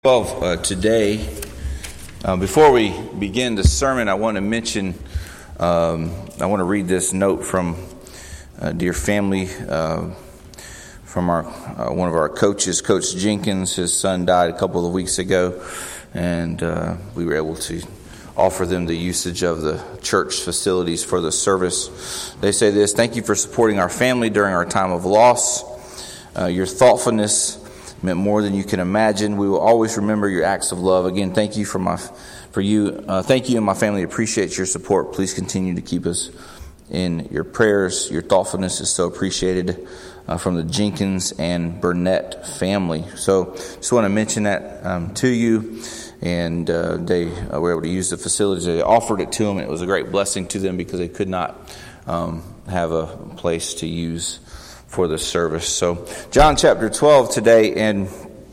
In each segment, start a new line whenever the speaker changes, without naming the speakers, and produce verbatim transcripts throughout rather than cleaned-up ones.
twelve uh, today. Uh, before we begin the sermon, I want to mention, um, I want to read this note from uh, dear family, uh, from our uh, one of our coaches, Coach Jenkins. His son died a couple of weeks ago, and uh, we were able to offer them the usage of the church facilities for the service. They say this: "Thank you for supporting our family during our time of loss. Uh, your thoughtfulness meant more than you can imagine. We will always remember your acts of love. Again, thank you for my, for you. Uh, thank you and my family appreciate your support. Please continue to keep us in your prayers. Your thoughtfulness is so appreciated." Uh, from the Jenkins and Burnett family. So, just want to mention that um, to you. And uh, they uh, were able to use the facilities. They offered it to them. It was a great blessing to them because they could not um, have a place to use for the service. So John chapter twelve today, and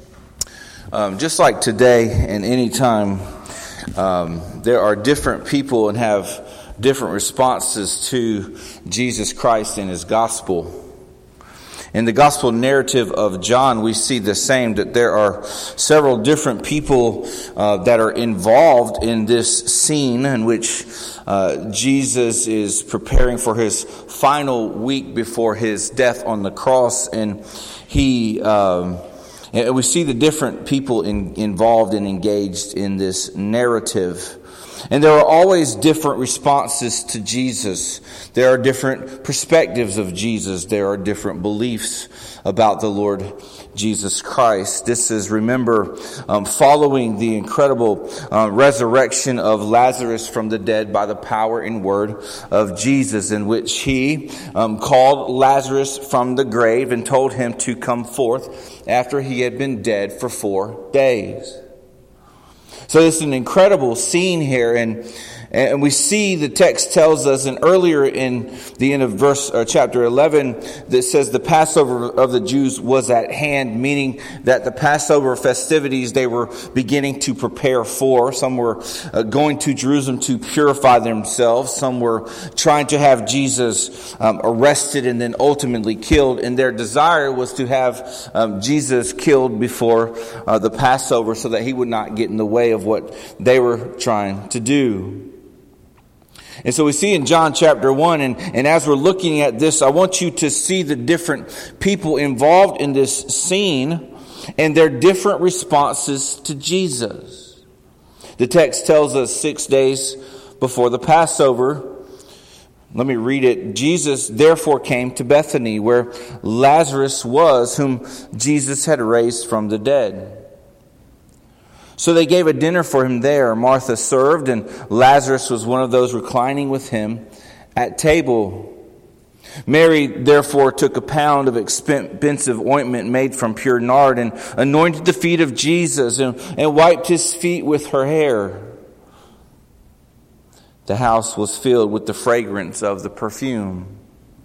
um, just like today and any time, um, there are different people and have different responses to Jesus Christ and His gospel. In the gospel narrative of John, we see the same, that there are several different people uh, that are involved in this scene in which uh, Jesus is preparing for His final week before His death on the cross. And he, um, and we see the different people in, involved and engaged in this narrative. And there are always different responses to Jesus. There are different perspectives of Jesus. There are different beliefs about the Lord Jesus Christ. This is, remember, um, following the incredible uh, resurrection of Lazarus from the dead by the power and word of Jesus, in which He um, called Lazarus from the grave and told him to come forth after he had been dead for four days. So it's an incredible scene here, and and we see the text tells us, and earlier in the end of verse or chapter eleven, that says the Passover of the Jews was at hand, meaning that the Passover festivities they were beginning to prepare for. Some were uh, going to Jerusalem to purify themselves. Some were trying to have Jesus um, arrested and then ultimately killed. And their desire was to have um, Jesus killed before uh, the Passover, so that He would not get in the way of what they were trying to do. And so we see in John chapter one, and, and as we're looking at this, I want you to see the different people involved in this scene and their different responses to Jesus. The text tells us six days before the Passover, let me read it. Jesus therefore came to Bethany, where Lazarus was, whom Jesus had raised from the dead. So they gave a dinner for him there. Martha served, and Lazarus was one of those reclining with him at table. Mary therefore took a pound of expensive ointment made from pure nard and anointed the feet of Jesus and, and wiped His feet with her hair. The house was filled with the fragrance of the perfume.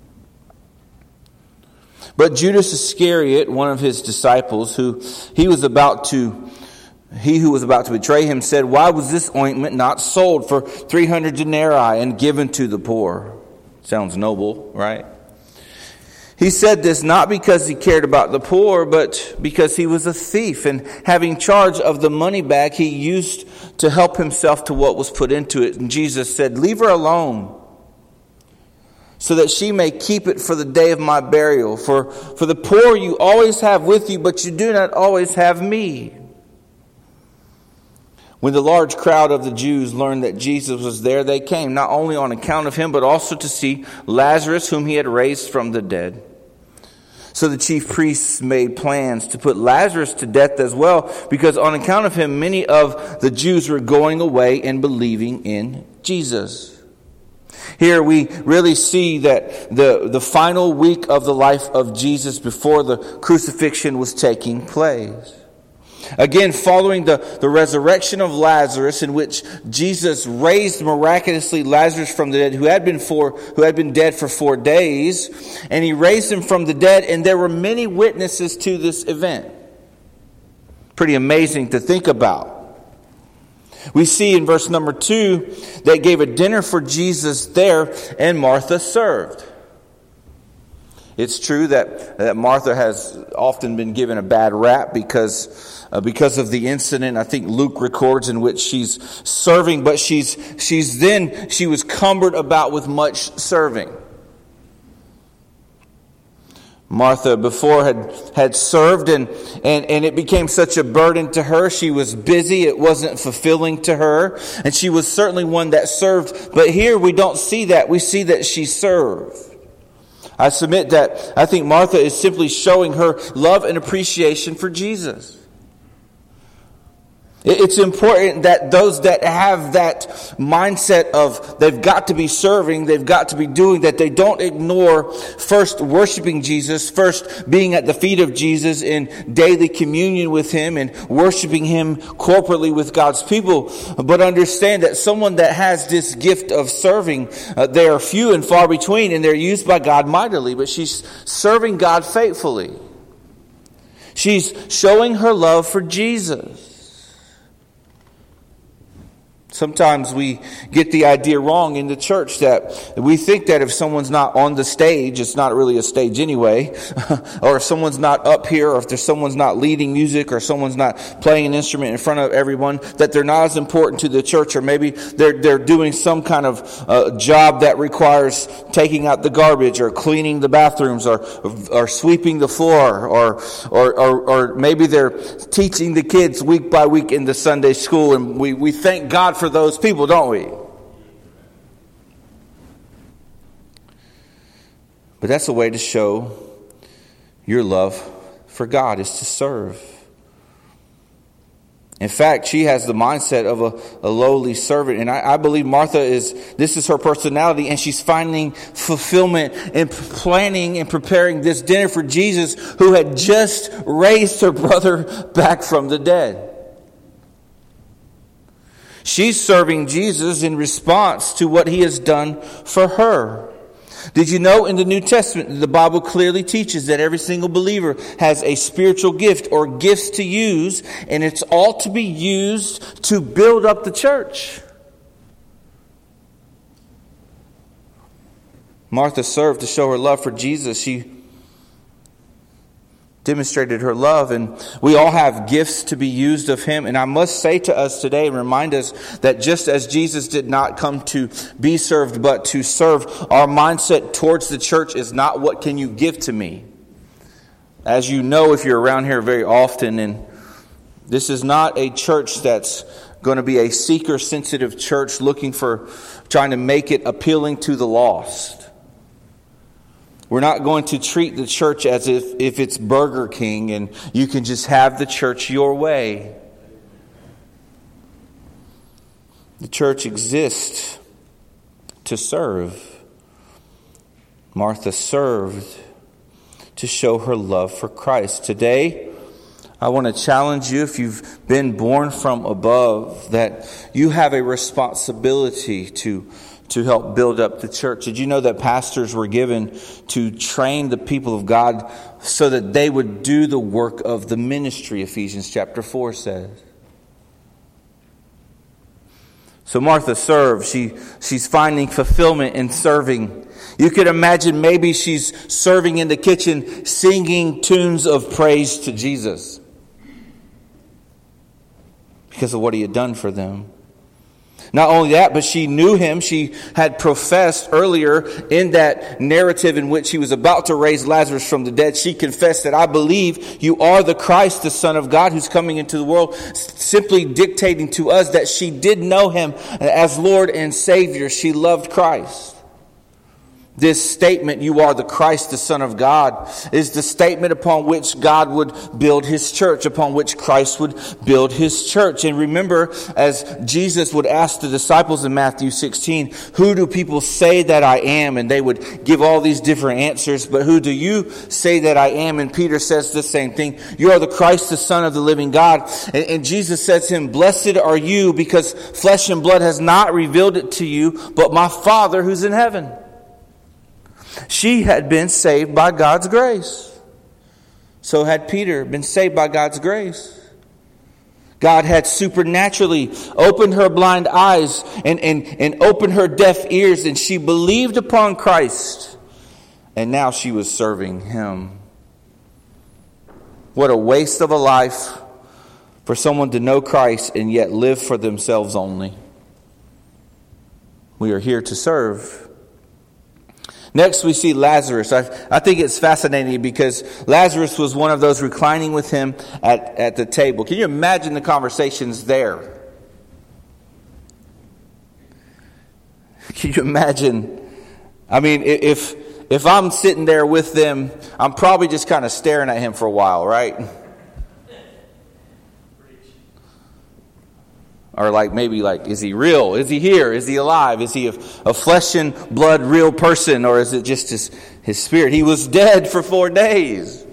But Judas Iscariot, one of His disciples, who he was about to He who was about to betray Him, said, "Why was this ointment not sold for three hundred denarii and given to the poor?" Sounds noble, right? He said this not because he cared about the poor, but because he was a thief, and having charge of the money bag, he used to help himself to what was put into it. And Jesus said, "Leave her alone, so that she may keep it for the day of my burial. For, for the poor you always have with you, but you do not always have me." When the large crowd of the Jews learned that Jesus was there, they came, not only on account of Him, but also to see Lazarus, whom He had raised from the dead. So the chief priests made plans to put Lazarus to death as well, because on account of him, many of the Jews were going away and believing in Jesus. Here we really see that the, the final week of the life of Jesus before the crucifixion was taking place. Again, following the, the resurrection of Lazarus, in which Jesus raised miraculously Lazarus from the dead, who had been for, who had been dead for four days, and He raised him from the dead, and there were many witnesses to this event. Pretty amazing to think about. We see in verse number two, they gave a dinner for Jesus there, and Martha served. It's true that, that Martha has often been given a bad rap because uh, because of the incident I think Luke records in which she's serving, but she's she's then she was cumbered about with much serving. Martha before had, had served and, and, and it became such a burden to her. She was busy. It wasn't fulfilling to her. And she was certainly one that served. But here we don't see that. We see that she served. I submit that I think Martha is simply showing her love and appreciation for Jesus. It's important that those that have that mindset of they've got to be serving, they've got to be doing, that they don't ignore first worshiping Jesus, first being at the feet of Jesus in daily communion with Him and worshiping Him corporately with God's people. But understand that someone that has this gift of serving, uh, they are few and far between, and they're used by God mightily. But she's serving God faithfully. She's showing her love for Jesus. Sometimes we get the idea wrong in the church that we think that if someone's not on the stage, it's not really a stage anyway, or if someone's not up here, or if there's someone's not leading music, or someone's not playing an instrument in front of everyone, that they're not as important to the church, or maybe they're they're doing some kind of uh, job that requires taking out the garbage, or cleaning the bathrooms, or or sweeping the floor, or or or, or maybe they're teaching the kids week by week in the Sunday school, and we we thank God for for those people, don't we? But that's a way to show your love for God, is to serve. In fact, she has the mindset of a, a lowly servant. And I, I believe Martha is, this is her personality, and she's finding fulfillment in planning and preparing this dinner for Jesus, who had just raised her brother back from the dead. She's serving Jesus in response to what He has done for her. Did you know in the New Testament, the Bible clearly teaches that every single believer has a spiritual gift or gifts to use, and it's all to be used to build up the church. Martha served to show her love for Jesus. She demonstrated her love, and we all have gifts to be used of Him. And I must say to us today and remind us that just as Jesus did not come to be served but to serve, our mindset towards the church is not what can you give to me. As you know, if you're around here very often, and this is not a church that's going to be a seeker-sensitive church looking for, trying to make it appealing to the lost. We're not going to treat the church as if, if it's Burger King and you can just have the church your way. The church exists to serve. Martha served to show her love for Christ. Today, I want to challenge you, if you've been born from above, that you have a responsibility to to help build up the church. Did you know that pastors were given to train the people of God so that they would do the work of the ministry, Ephesians chapter four says. So Martha serves. She, she's finding fulfillment in serving. You could imagine maybe she's serving in the kitchen, singing tunes of praise to Jesus because of what He had done for them. Not only that, but she knew Him. She had professed earlier in that narrative in which He was about to raise Lazarus from the dead. She confessed that, I believe you are the Christ, the Son of God, who's coming into the world, simply dictating to us that she did know Him as Lord and Savior. She loved Christ. This statement, you are the Christ, the Son of God, is the statement upon which God would build His church, upon which Christ would build His church. And remember, as Jesus would ask the disciples in Matthew sixteen, who do people say that I am? And they would give all these different answers, but who do you say that I am? And Peter says the same thing. You are the Christ, the Son of the living God. And, and Jesus says to him, blessed are you, because flesh and blood has not revealed it to you, but my Father who's in heaven. She had been saved by God's grace. So had Peter been saved by God's grace. God had supernaturally opened her blind eyes and, and, and opened her deaf ears, and she believed upon Christ and now she was serving him. What a waste of a life for someone to know Christ and yet live for themselves only. We are here to serve. Next, we see Lazarus. I, I think it's fascinating because Lazarus was one of those reclining with him at, at the table. Can you imagine the conversations there? Can you imagine? I mean, if if I'm sitting there with them, I'm probably just kind of staring at him for a while, right? Or like maybe like, is he real? Is he here? Is he alive? Is he a, a flesh and blood real person? Or is it just his, his spirit? He was dead for four days.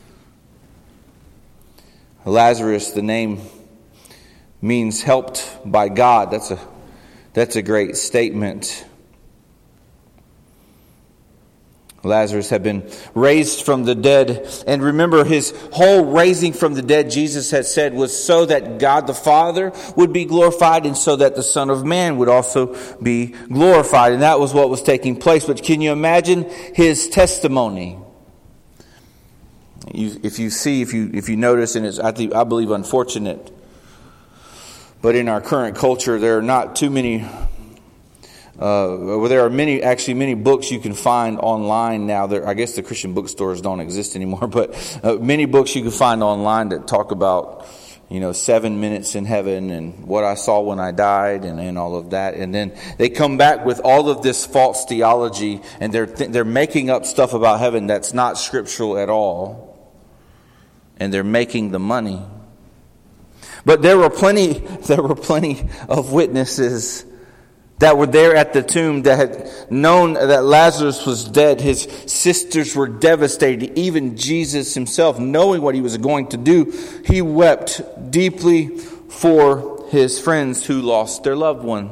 Lazarus, the name means helped by God. That's a that's a great statement. Lazarus had been raised from the dead. And remember, his whole raising from the dead, Jesus had said, was so that God the Father would be glorified and so that the Son of Man would also be glorified. And that was what was taking place. But can you imagine his testimony? You, if you see, if you if you notice, and it's I, think, I believe unfortunate, but in our current culture, there are not too many... Uh, well, there are many, actually many books you can find online now. There, I guess the Christian bookstores don't exist anymore, but uh, many books you can find online that talk about, you know, seven minutes in heaven and what I saw when I died and, and all of that. And then they come back with all of this false theology, and they're th- they're making up stuff about heaven that's not scriptural at all, and they're making the money. But there were plenty, there were plenty of witnesses that were there at the tomb that had known that Lazarus was dead. His sisters were devastated. Even Jesus himself, knowing what he was going to do, he wept deeply for his friends who lost their loved one.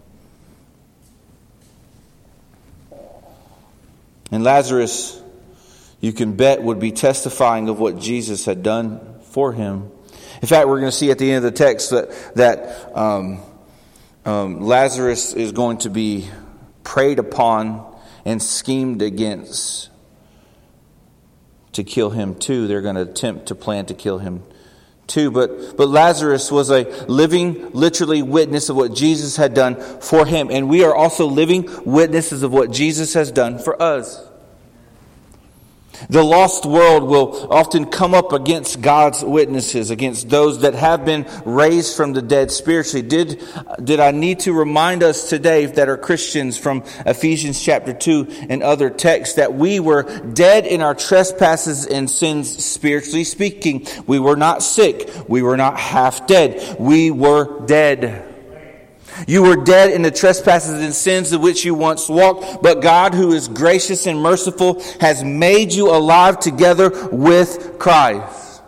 And Lazarus, you can bet, would be testifying of what Jesus had done for him. In fact, we're going to see at the end of the text that that um, Um, Lazarus is going to be preyed upon and schemed against to kill him too. They're going to attempt to plan to kill him too. But, but Lazarus was a living, literally witness of what Jesus had done for him. And we are also living witnesses of what Jesus has done for us. The lost world will often come up against God's witnesses, against those that have been raised from the dead spiritually. Did, did I need to remind us today that are Christians from Ephesians chapter two and other texts that we were dead in our trespasses and sins spiritually speaking? We were not sick. We were not half dead. We were dead. You were dead in the trespasses and sins of which you once walked, but God, who is gracious and merciful, has made you alive together with Christ.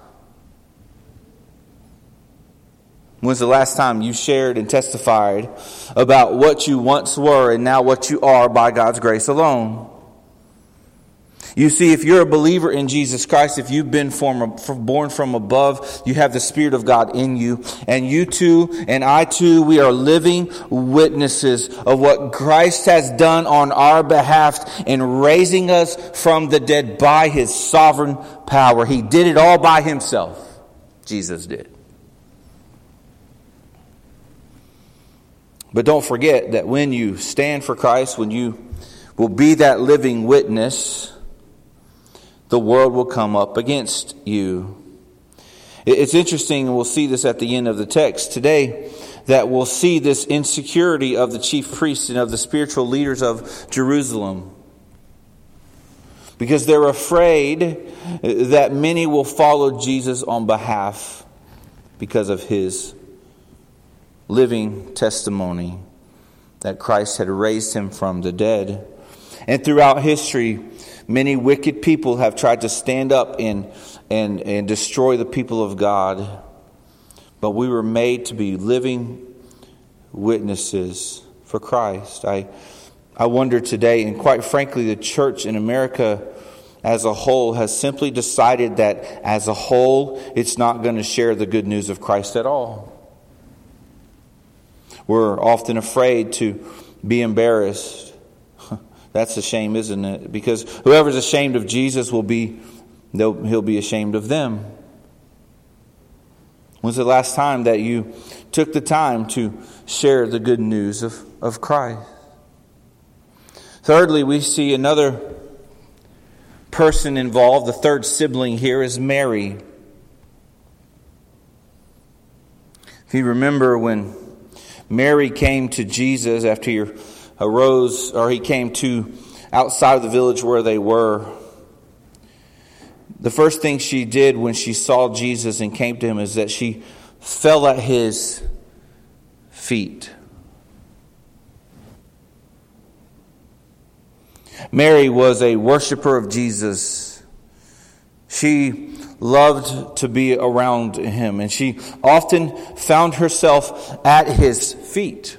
When's the last time you shared and testified about what you once were and now what you are by God's grace alone? You see, if you're a believer in Jesus Christ, if you've been from, born from above, you have the Spirit of God in you. And you too, and I too, we are living witnesses of what Christ has done on our behalf in raising us from the dead by His sovereign power. He did it all by Himself. Jesus did. But don't forget that when you stand for Christ, when you will be that living witness, the world will come up against you. It's interesting, and we'll see this at the end of the text today, that we'll see this insecurity of the chief priests and of the spiritual leaders of Jerusalem. Because they're afraid that many will follow Jesus on behalf because of His living testimony that Christ had raised Him from the dead. And throughout history, many wicked people have tried to stand up and, and, and destroy the people of God. But we were made to be living witnesses for Christ. I, I wonder today, and quite frankly, the church in America as a whole has simply decided that as a whole, it's not going to share the good news of Christ at all. We're often afraid to be embarrassed, That's a shame, isn't it? Because whoever's ashamed of Jesus will be, they'll, he'll be ashamed of them. When's the last time that you took the time to share the good news of, of Christ? Thirdly, we see another person involved. The third sibling here is Mary. If you remember when Mary came to Jesus after he arose, or he came to outside of the village where they were, the first thing she did when she saw Jesus and came to him is that she fell at his feet. Mary was a worshiper of Jesus. She loved to be around him, and she often found herself at his feet.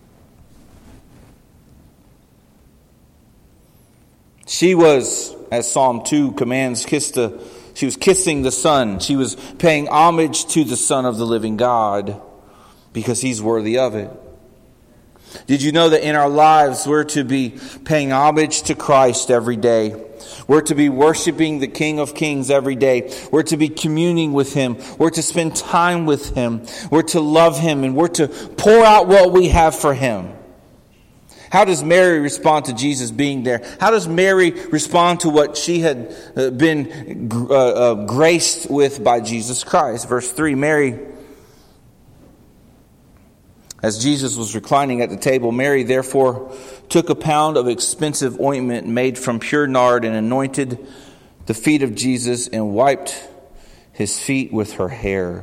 She was, as Psalm two commands, kissed the, she was kissing the Son. She was paying homage to the Son of the living God because he's worthy of it. Did you know that in our lives we're to be paying homage to Christ every day? We're to be worshiping the King of Kings every day. We're to be communing with Him. We're to spend time with Him. We're to love Him, and we're to pour out what we have for Him. How does Mary respond to Jesus being there? How does Mary respond to what she had been uh, uh, graced with by Jesus Christ? Verse three, Mary, as Jesus was reclining at the table, Mary therefore took a pound of expensive ointment made from pure nard and anointed the feet of Jesus and wiped his feet with her hair.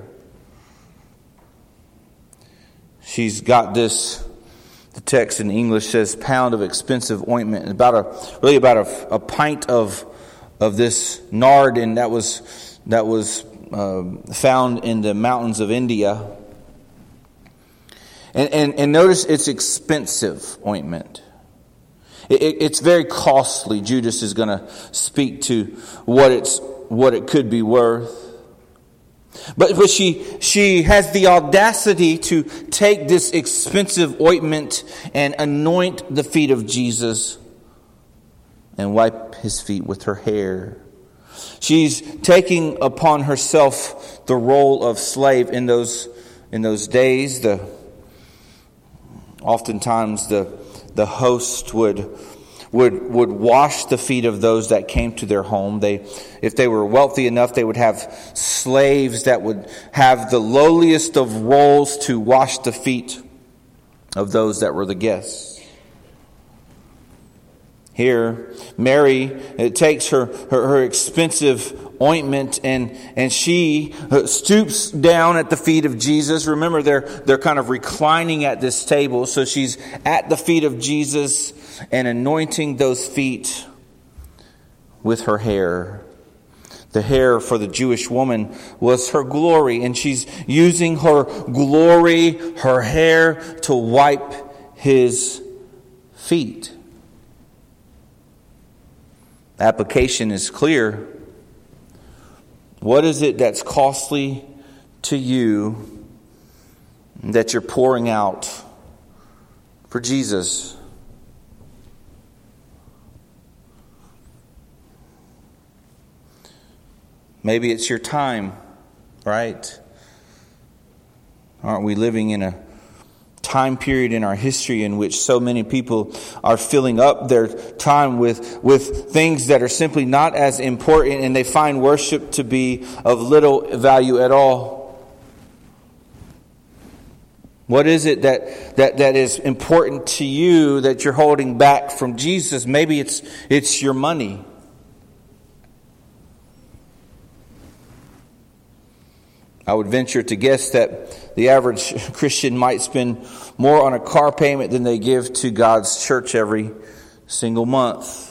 She's got this, the text in English says pound of expensive ointment, about a really about a, a pint of of this nard, and that was that was uh, found in the mountains of India. And, and, and notice it's expensive ointment. It, it, it's very costly. Judas is going to speak to what it's what it could be worth. But, but she she has the audacity to take this expensive ointment and anoint the feet of Jesus and wipe his feet with her hair. She's taking upon herself the role of slave in those in those days. The Oftentimes the the host would would would wash the feet of those that came to their home. They, if they were wealthy enough, they would have slaves that would have the lowliest of roles to wash the feet of those that were the guests. Here, Mary it takes her, her, her expensive ointment and and she stoops down at the feet of Jesus. Remember, they're they're kind of reclining at this table, so she's at the feet of Jesus and anointing those feet with her hair. The hair for the Jewish woman was her glory, and she's using her glory, her hair, to wipe his feet. Application is clear. What is it that's costly to you that you're pouring out for Jesus? Maybe it's your time, right? Aren't we living in a time period in our history in which so many people are filling up their time with with things that are simply not as important, and they find worship to be of little value at all? What is it that that that is important to you that you're holding back from Jesus? Maybe it's it's your money. I would venture to guess that the average Christian might spend more on a car payment than they give to God's church every single month.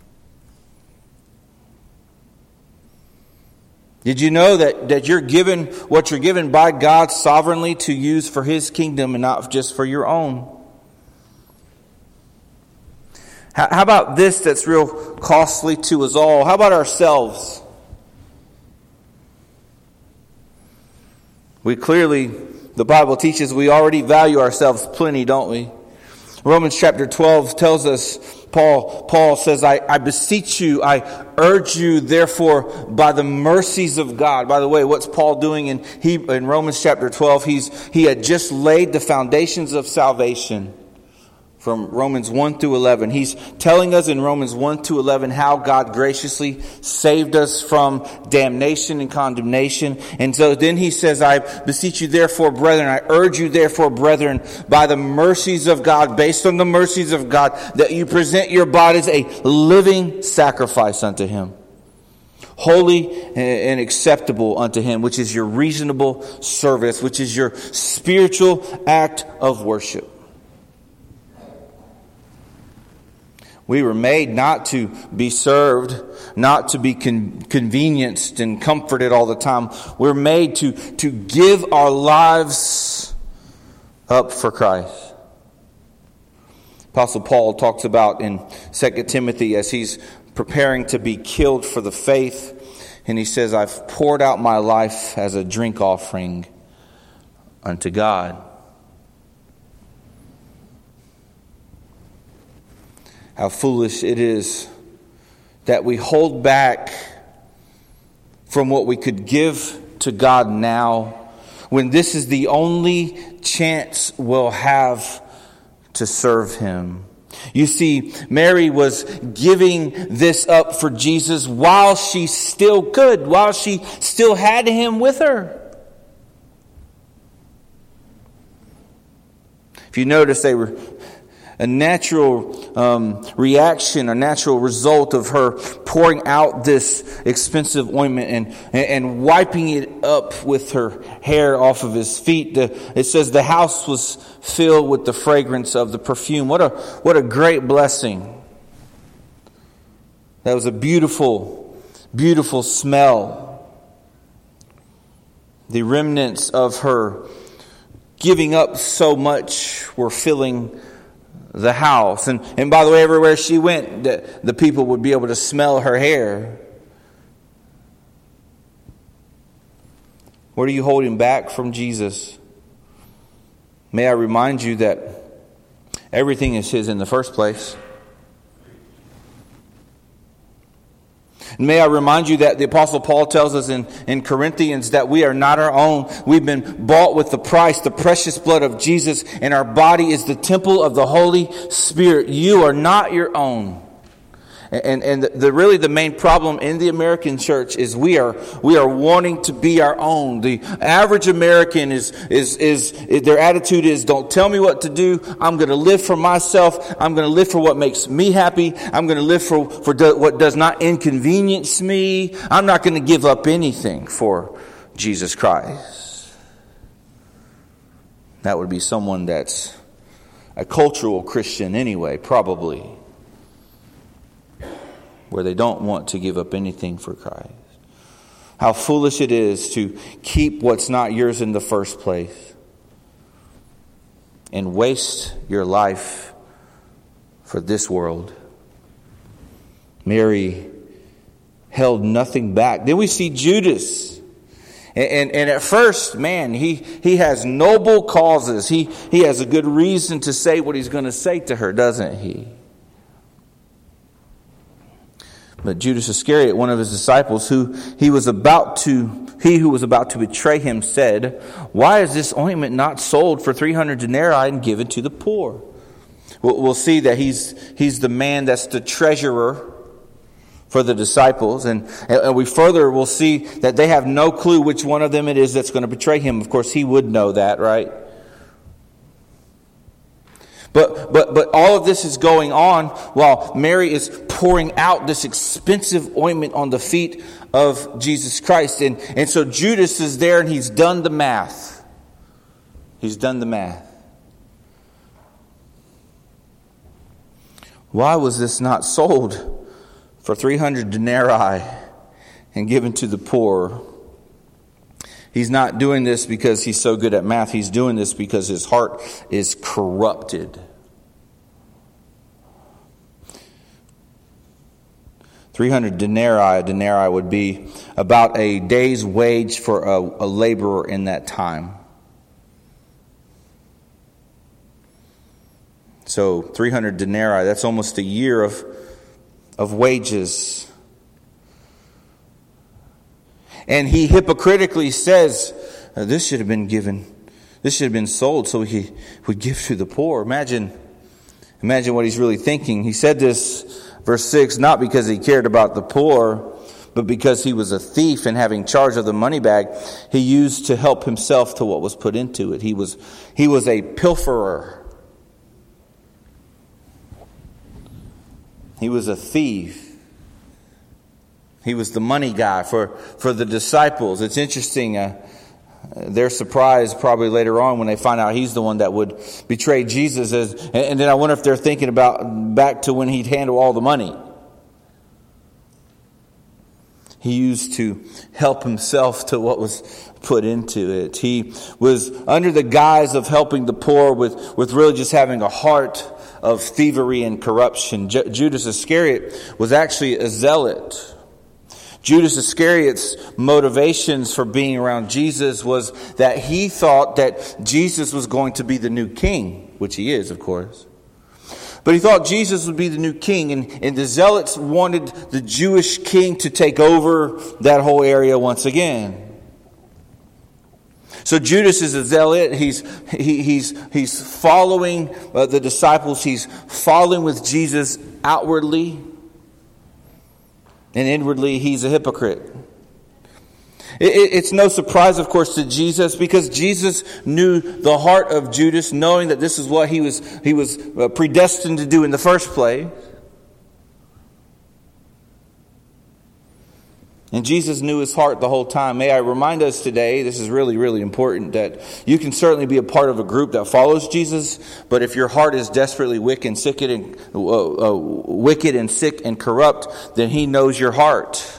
Did you know that, that you're given what you're given by God sovereignly to use for His kingdom and not just for your own? How, how about this that's real costly to us all? How about ourselves? We clearly, the Bible teaches we already value ourselves plenty, don't we? Romans chapter twelve tells us, Paul, Paul says, I, I beseech you, I urge you, therefore, by the mercies of God. By the way, what's Paul doing in, he, in Romans chapter twelve? He's, he had just laid the foundations of salvation from Romans one through eleven. He's telling us in Romans one through eleven how God graciously saved us from damnation and condemnation. And so then he says, I beseech you therefore, brethren, I urge you therefore, brethren, by the mercies of God, based on the mercies of God, that you present your bodies a living sacrifice unto Him, holy and acceptable unto Him, which is your reasonable service, which is your spiritual act of worship. We were made not to be served, not to be con- convenienced and comforted all the time. We're made to, to give our lives up for Christ. Apostle Paul talks about in Second Timothy as he's preparing to be killed for the faith, and he says, I've poured out my life as a drink offering unto God. How foolish it is that we hold back from what we could give to God now, when this is the only chance we'll have to serve Him. You see, Mary was giving this up for Jesus while she still could, while she still had Him with her. If you notice, they were a natural um, reaction, a natural result of her pouring out this expensive ointment and, and, and wiping it up with her hair off of His feet. The, it says the house was filled with the fragrance of the perfume. What a, what a great blessing. That was a beautiful, beautiful smell. The remnants of her giving up so much were filling the house. And, and by the way, everywhere she went, the, the people would be able to smell her hair. What are you holding back from Jesus? May I remind you that everything is His in the first place. And may I remind you that the Apostle Paul tells us in, in Corinthians that we are not our own. We've been bought with the price, the precious blood of Jesus, and our body is the temple of the Holy Spirit. You are not your own. And and the, the really the main problem in the American church is we are we are wanting to be our own. The average American is is is, is their attitude is, don't tell me what to do. I'm going to live for myself. I'm going to live for what makes me happy. I'm going to live for for do, what does not inconvenience me. I'm not going to give up anything for Jesus Christ. That would be someone that's a cultural Christian anyway, probably, where they don't want to give up anything for Christ. How foolish it is to keep what's not yours in the first place and waste your life for this world. Mary held nothing back. Then we see Judas. And, and, and at first, man, he, he has noble causes. He, he has a good reason to say what he's going to say to her, doesn't he? But Judas Iscariot, one of his disciples, who he was about to, he who was about to betray him, said, "Why is this ointment not sold for three hundred denarii and given to the poor?" We'll, we'll see that he's he's the man that's the treasurer for the disciples, and, and we further will see that they have no clue which one of them it is that's going to betray him. Of course, he would know that, right? But but but all of this is going on while Mary is pouring out this expensive ointment on the feet of Jesus Christ. And, and so Judas is there and he's done the math. He's done the math. Why was this not sold for three hundred denarii and given to the poor? He's not doing this because he's so good at math. He's doing this because his heart is corrupted. three hundred denarii, a denarii would be about a day's wage for a, a laborer in that time. So three hundred denarii, that's almost a year of, of wages. And he hypocritically says, this should have been given, this should have been sold so he would give to the poor. Imagine, imagine what he's really thinking. He said this, verse six, not because he cared about the poor, but because he was a thief and having charge of the money bag, he used to help himself to what was put into it. He was, he was a pilferer. He was a thief. He was the money guy for, for the disciples. It's interesting. Uh, they're surprised probably later on when they find out he's the one that would betray Jesus. As, and, and then I wonder if they're thinking about back to when he'd handle all the money. He used to help himself to what was put into it. He was under the guise of helping the poor with, with really just having a heart of thievery and corruption. J- Judas Iscariot was actually a zealot. Judas Iscariot's motivations for being around Jesus was that he thought that Jesus was going to be the new king, which he is, of course. But he thought Jesus would be the new king, and, and the zealots wanted the Jewish king to take over that whole area once again. So Judas is a zealot. He's he, he's he's following uh, the disciples. He's following with Jesus outwardly, and inwardly he's a hypocrite. It's no surprise, of course, to Jesus, because Jesus knew the heart of Judas, knowing that this is what he was he was predestined to do in the first place. And Jesus knew his heart the whole time. May I remind us today, this is really, really important, that you can certainly be a part of a group that follows Jesus, but if your heart is desperately wicked and sick and uh, uh, wicked and sick and corrupt, then he knows your heart.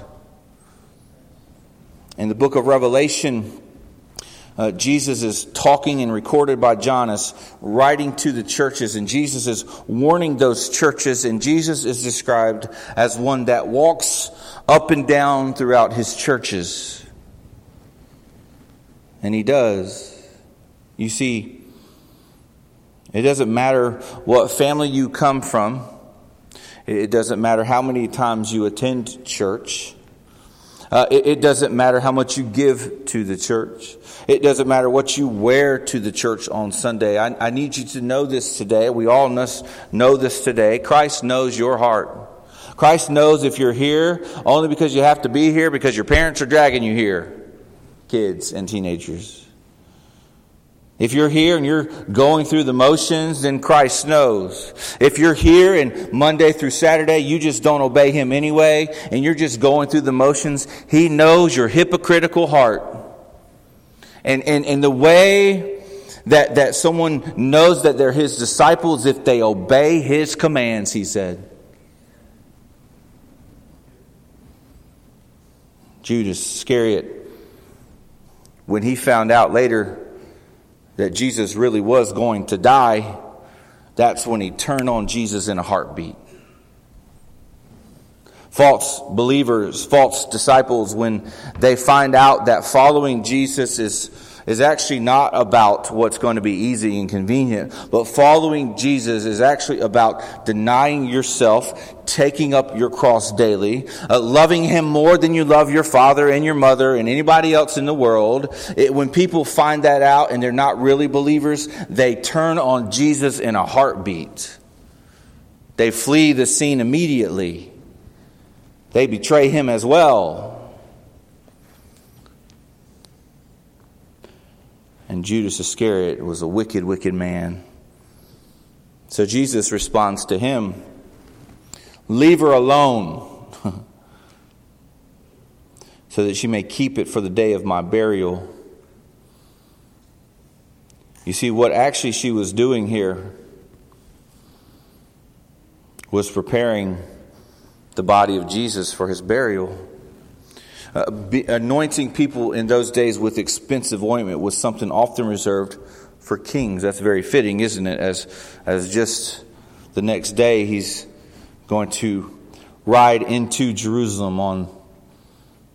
In the book of Revelation, uh, Jesus is talking and recorded by John as writing to the churches, and Jesus is warning those churches, and Jesus is described as one that walks up and down throughout his churches. And he does. You see, it doesn't matter what family you come from. It doesn't matter how many times you attend church. Uh, it, it doesn't matter how much you give to the church. It doesn't matter what you wear to the church on Sunday. I, I need you to know this today. We all must know this today. Christ knows your heart. Christ knows if you're here only because you have to be here because your parents are dragging you here. Kids and teenagers. If you're here and you're going through the motions, then Christ knows. If you're here and Monday through Saturday, you just don't obey him anyway, and you're just going through the motions, he knows your hypocritical heart. And, and, and the way that, that someone knows that they're his disciples if they obey his commands, he said. Judas Iscariot, when he found out later that Jesus really was going to die, that's when he turned on Jesus in a heartbeat. False believers, false disciples, when they find out that following Jesus is, is actually not about what's going to be easy and convenient, but following Jesus is actually about denying yourself, taking up your cross daily, uh, loving him more than you love your father and your mother and anybody else in the world. It, when people find that out and they're not really believers, they turn on Jesus in a heartbeat. They flee the scene immediately. They betray him as well. And Judas Iscariot was a wicked, wicked man. So Jesus responds to him, "Leave her alone, so that she may keep it for the day of my burial." You see, what actually she was doing here was preparing the body of Jesus for his burial. Uh, be, anointing people in those days with expensive ointment was something often reserved for kings. That's very fitting, isn't it? As, as just the next day he's going to ride into Jerusalem on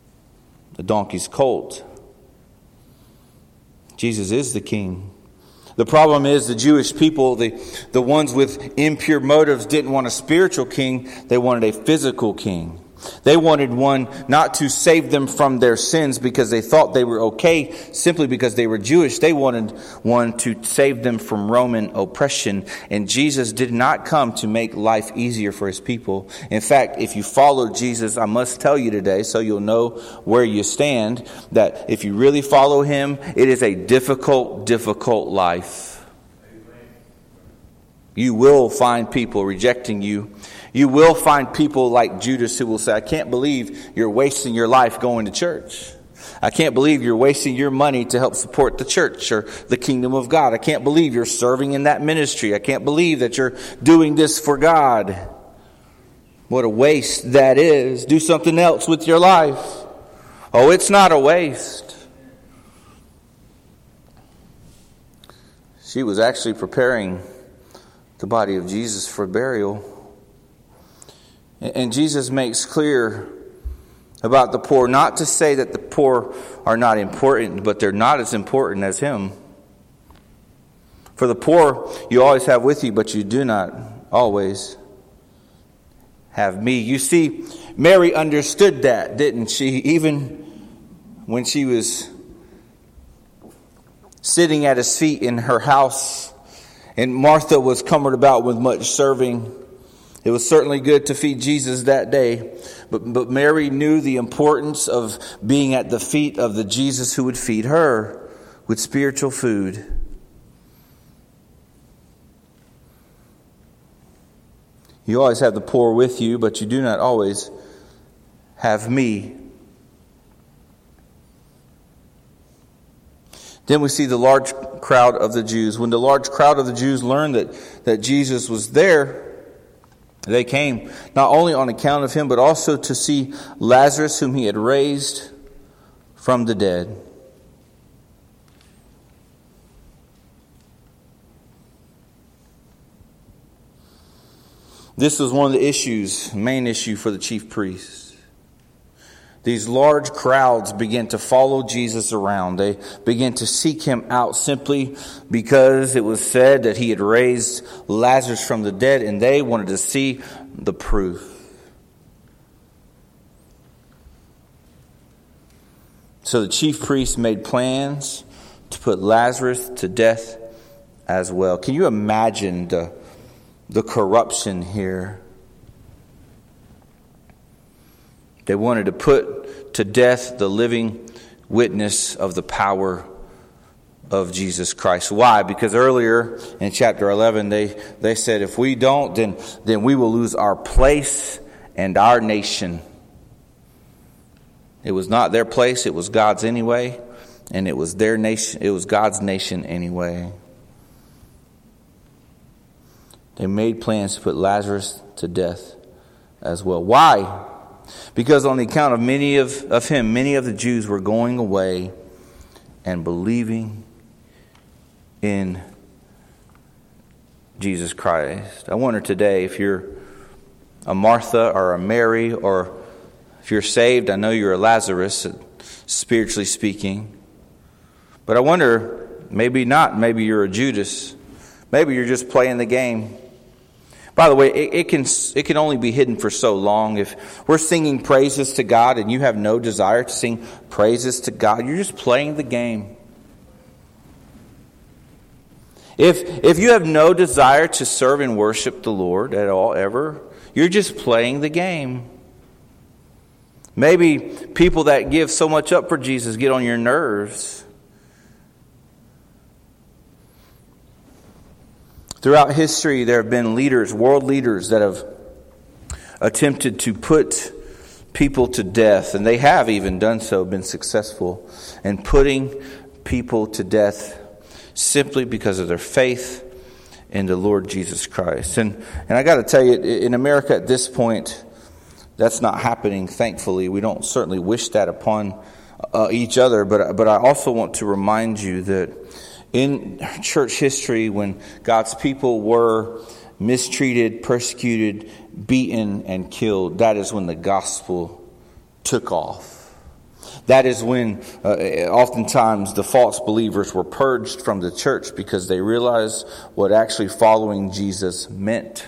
the donkey's colt. Jesus is the king. The problem is the Jewish people, the, the ones with impure motives, didn't want a spiritual king. They wanted a physical king. They wanted one not to save them from their sins because they thought they were okay simply because they were Jewish. They wanted one to save them from Roman oppression. And Jesus did not come to make life easier for his people. In fact, if you follow Jesus, I must tell you today, so you'll know where you stand, that if you really follow him, it is a difficult, difficult life. You will find people rejecting you. You will find people like Judas who will say, I can't believe you're wasting your life going to church. I can't believe you're wasting your money to help support the church or the kingdom of God. I can't believe you're serving in that ministry. I can't believe that you're doing this for God. What a waste that is. Do something else with your life. Oh, it's not a waste. She was actually preparing the body of Jesus for burial. And Jesus makes clear about the poor, not to say that the poor are not important, but they're not as important as him. For the poor you always have with you, but you do not always have me. You see, Mary understood that, didn't she? Even when she was sitting at his feet in her house, and Martha was cumbered about with much serving. It was certainly good to feed Jesus that day, but, but Mary knew the importance of being at the feet of the Jesus who would feed her with spiritual food. You always have the poor with you, but you do not always have me. Then we see the large crowd of the Jews. When the large crowd of the Jews learned that, that Jesus was there, they came not only on account of him, but also to see Lazarus, whom he had raised from the dead. This was one of the issues, main issue for the chief priests. These large crowds began to follow Jesus around. They began to seek him out simply because it was said that he had raised Lazarus from the dead, and they wanted to see the proof. So the chief priests made plans to put Lazarus to death as well. Can you imagine the, the corruption here? They wanted to put to death the living witness of the power of Jesus Christ. Why? Because earlier in chapter eleven, they, they said, if we don't, then, then we will lose our place and our nation. It was not their place, it was God's anyway, and it was their nation, it was God's nation anyway. They made plans to put Lazarus to death as well. Why? Because on the account of many of, of him, many of the Jews were going away and believing in Jesus Christ. I wonder today if you're a Martha or a Mary, or if you're saved, I know you're a Lazarus, spiritually speaking. But I wonder, maybe not, maybe you're a Judas. Maybe you're just playing the game. By the way, it, it can it can only be hidden for so long. If we're singing praises to God and you have no desire to sing praises to God, you're just playing the game. If if you have no desire to serve and worship the Lord at all, ever, you're just playing the game. Maybe people that give so much up for Jesus get on your nerves. Throughout history, there have been leaders, world leaders, that have attempted to put people to death. And they have even done so, been successful in putting people to death simply because of their faith in the Lord Jesus Christ. And, and I got to tell you, in America at this point, that's not happening, thankfully. We don't certainly wish that upon uh, each other. But, but I also want to remind you that in church history, when God's people were mistreated, persecuted, beaten, and killed, that is when the gospel took off. That is when uh, oftentimes the false believers were purged from the church because they realized what actually following Jesus meant.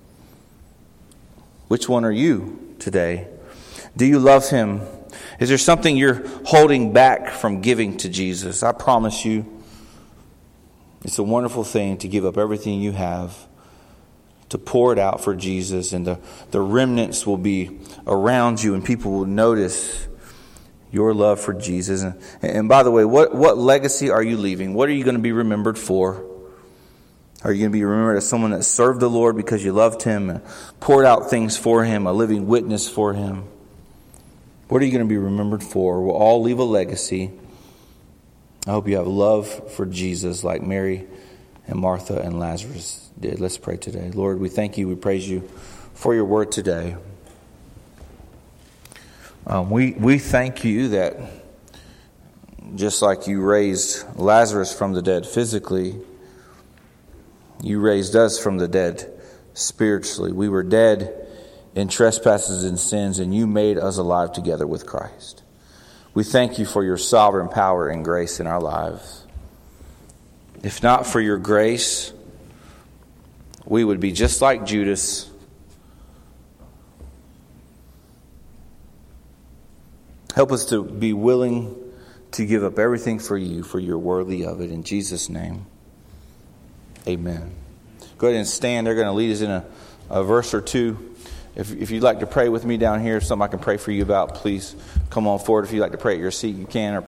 Which one are you today? Do you love him? Is there something you're holding back from giving to Jesus? I promise you, it's a wonderful thing to give up everything you have, to pour it out for Jesus, and the, the remnants will be around you and people will notice your love for Jesus. And, and by the way, what, what legacy are you leaving? What are you going to be remembered for? Are you going to be remembered as someone that served the Lord because you loved him and poured out things for him, a living witness for him? What are you going to be remembered for? We'll all leave a legacy. I hope you have love for Jesus like Mary and Martha and Lazarus did. Let's pray today. Lord, we thank you, we praise you for your word today. Um, we, we thank you that just like you raised Lazarus from the dead physically, you raised us from the dead spiritually. We were dead in trespasses and sins, and you made us alive together with Christ. We thank you for your sovereign power and grace in our lives. If not for your grace, we would be just like Judas. Help us to be willing to give up everything for you, for you're worthy of it. In Jesus' name, amen. Go ahead and stand. They're going to lead us in a, a verse or two. If, if you'd like to pray with me down here, something I can pray for you about, please come on forward. If you'd like to pray at your seat, you can. Or